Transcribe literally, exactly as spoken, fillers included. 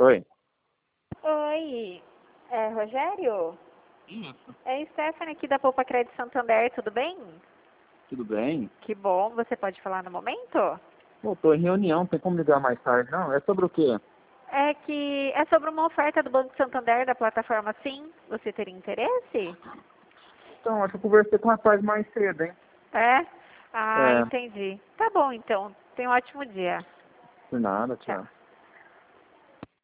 Oi. Oi, é Rogério? Isso. É Stephanie aqui da Poupa Crédito Santander, tudo bem? Tudo bem? Que bom, você pode falar no momento? Pô, tô em reunião, tem como ligar mais tarde? Não, é sobre o quê? É que é sobre uma oferta do Banco Santander da plataforma Sim, você teria interesse? Então, acho que eu conversei com o rapaz mais cedo, hein? É? Ah, É, entendi. Tá bom então, tenha um ótimo dia. por nada, Tchau. tchau.